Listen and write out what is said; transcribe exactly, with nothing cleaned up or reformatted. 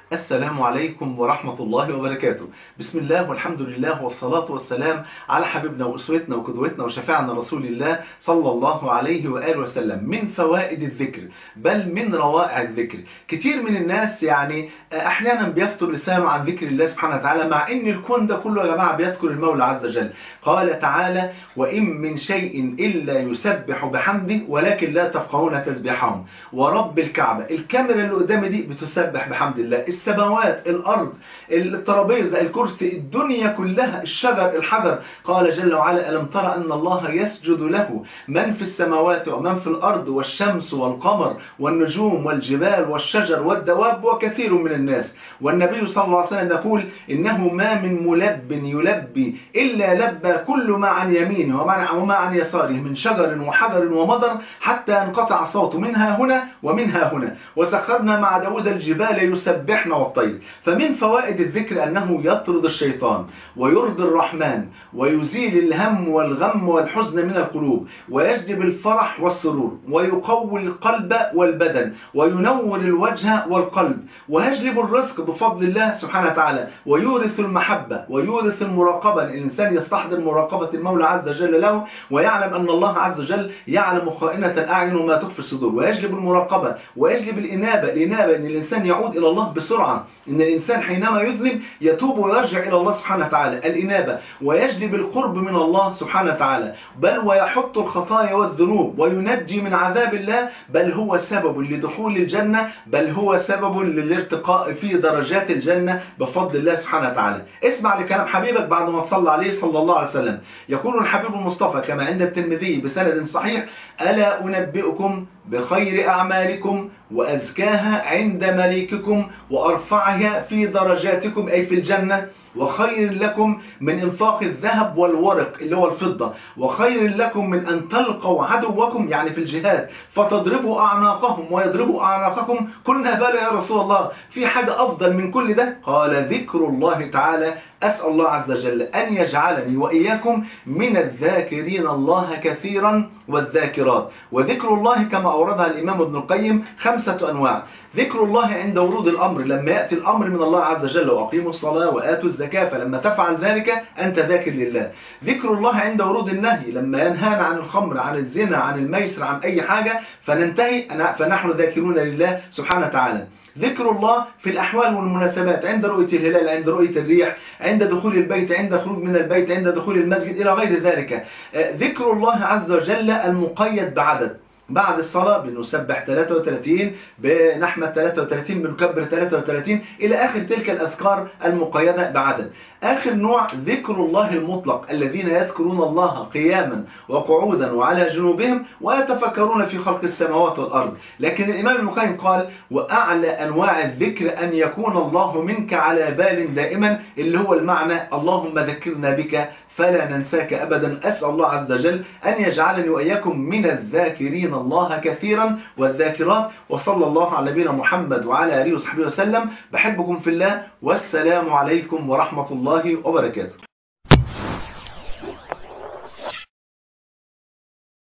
السلام عليكم ورحمة الله وبركاته. بسم الله والحمد لله والصلاة والسلام على حبيبنا وأسوتنا وقدوتنا وشفيعنا رسول الله صلى الله عليه وآله وسلم. من فوائد الذكر بل من روائع الذكر. كتير من الناس يعني أحيانا بيفتر لسانه عن ذكر الله سبحانه وتعالى، مع إن الكون ده كله يا جماعة بيذكر المولى عز وجل. قال تعالى: وإن من شيء إلا يسبح بحمده ولكن لا تفقهون تسبيحهم. ورب الكعبة، الكاميرا اللي قدامي دي بتسبح بحمد الله، السماوات، الأرض، الترابيزة، الكرسي، الدنيا كلها، الشجر، الحجر. قال جل وعلا: ألم ترى أن الله يسجد له من في السماوات ومن في الأرض والشمس والقمر والنجوم والجبال والشجر والدواب وكثير من الناس. والنبي صلى الله عليه وسلم يقول: إنه ما من ملب يلبي إلا لبى كل ما عن يمينه وما عن يساره من شجر وحجر ومطر حتى ينقطع الصوت منها هنا ومنها هنا. وسخرنا مع داود الجبال يسبحن والطير. فمن فوائد الذكر أنه يطرد الشيطان ويرضي الرحمن ويزيل الهم والغم والحزن من القلوب ويجلب الفرح والسرور ويقوي القلب والبدن وينور الوجه والقلب ويجلب الرزق بفضل الله سبحانه وتعالى ويورث المحبة ويورث المراقبة. الإنسان يستحضر مراقبة المولى عز وجل له ويعلم أن الله عز وجل يعلم خائنة الأعين وما تخفي الصدور. ويجلب المراقبة ويجلب الإنابة. الإنابة إن الإنسان يعود إلى الله بسرعة، إن الإنسان حينما يذنب يتوب ويرجع إلى الله سبحانه وتعالى، الإنابة. ويجلب القرب من الله سبحانه وتعالى، بل ويحط الخطايا والذنوب وينجي من عذاب الله، بل هو سبب لدخول الجنة، بل هو سبب للارتقاء في درجات الجنة بفضل الله سبحانه وتعالى. اسمع لكلام حبيبك بعد ما تصلى عليه صلى الله عليه وسلم. يقول الحبيب المصطفى كما عند الترمذي بسند صحيح: ألا أنبئكم بخير أعمالكم وأزكاها عند مليككم وأرفعها في درجاتكم أي في الجنة، وخير لكم من إنفاق الذهب والورق اللي هو الفضة، وخير لكم من أن تلقوا عدوكم يعني في الجهاد فتضربوا أعناقهم ويضربوا أعناقكم. قلنا: بلى يا رسول الله، في حاجة أفضل من كل ده؟ قال: ذكر الله تعالى. أسأل الله عز وجل أن يجعلني وإياكم من الذاكرين الله كثيرا والذاكرات. وذكر الله كما أوردها الإمام ابن القيم خمسة أنواع. ذكر الله عند ورود الأمر، لما يأتي الأمر من الله عز وجل: وأقيموا الصلاة وآتوا الزكاة، فلما تفعل ذلك أنت ذاكر لله. ذكر الله عند ورود النهي، لما ينهانا عن الخمر، عن الزنا، عن الميسر، عن أي حاجة فننتهي فنحن ذاكرون لله سبحانه وتعالى. ذكر الله في الأحوال والمناسبات، عند رؤية الهلال، عند رؤية الريح، عند دخول البيت، عند خروج من البيت، عند دخول المسجد، إلى غير ذلك. ذكر الله عز وجل المقيد بعدد. بعد الصلاة بنسبح ثلاثة وثلاثين، بنحمد ثلاثة وثلاثين، بنكبر ثلاثة وثلاثين، إلى آخر تلك الأذكار المقيدة بعدد. آخر نوع ذكر الله المطلق، الذين يذكرون الله قياما وقعودا وعلى جنوبهم ويتفكرون في خلق السماوات والأرض. لكن الإمام ابن القيم قال: وأعلى أنواع الذكر أن يكون الله منك على بال دائما، اللي هو المعنى: اللهم ذكرنا بك فلا ننساك أبدا. أسأل الله عز وجل أن يجعلني وإياكم من الذاكرين الله كثيرا والذاكرات. وصلى الله على نبينا محمد وعلى آله وصحبه وسلم. بحبكم في الله، والسلام عليكم ورحمة الله وبركاته.